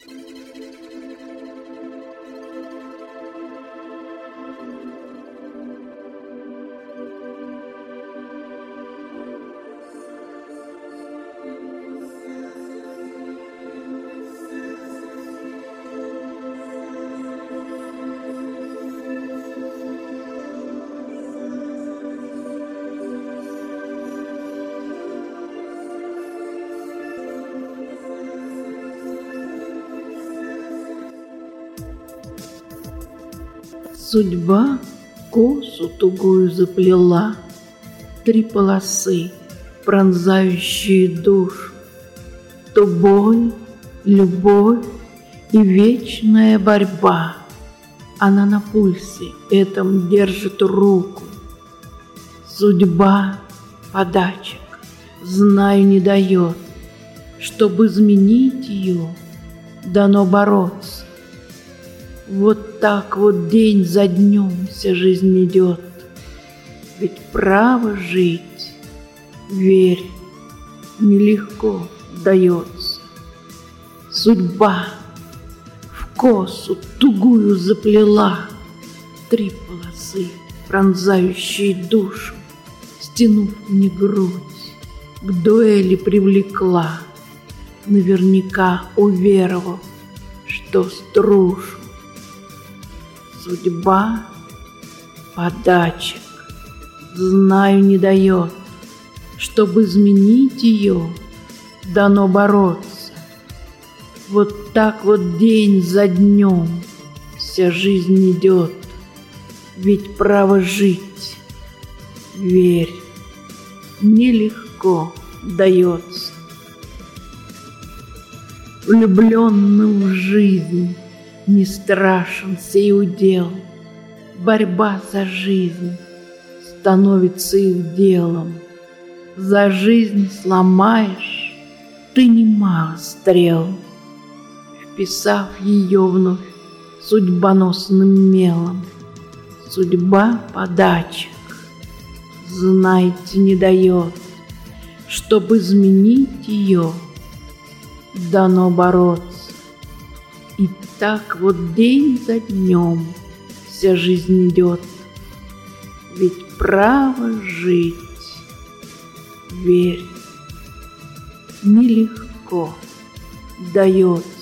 Судьба косу тугую заплела, 3 полосы, пронзающие душу. То боль, любовь и вечная борьба. Она на пульсе этом держит руку. Судьба подачек, знаю, не дает. Чтобы изменить ее, дано бороться. Вот так вот день за днем вся жизнь идет. Ведь право жить, верь, нелегко дается. Судьба в косу тугую заплела, 3 полосы, пронзающие душу, стянув мне грудь, к дуэли привлекла, наверняка уверовав, что струшу. Судьба подачек, знаю, не дает. Чтобы изменить ее, дано бороться. Вот так вот день за днем вся жизнь идет. Ведь право жить, верь, нелегко дается. Влюбленным в жизнь не страшен сей удел. Борьба за жизнь становится их делом. За жизнь сломаешь ты немало стрел, вписав ее вновь судьбоносным мелом. Судьба подачек, знайте, не дает. Чтобы изменить ее, дано бороться. И так вот день за днем вся жизнь идет. Ведь право жить, верь, нелегко дается.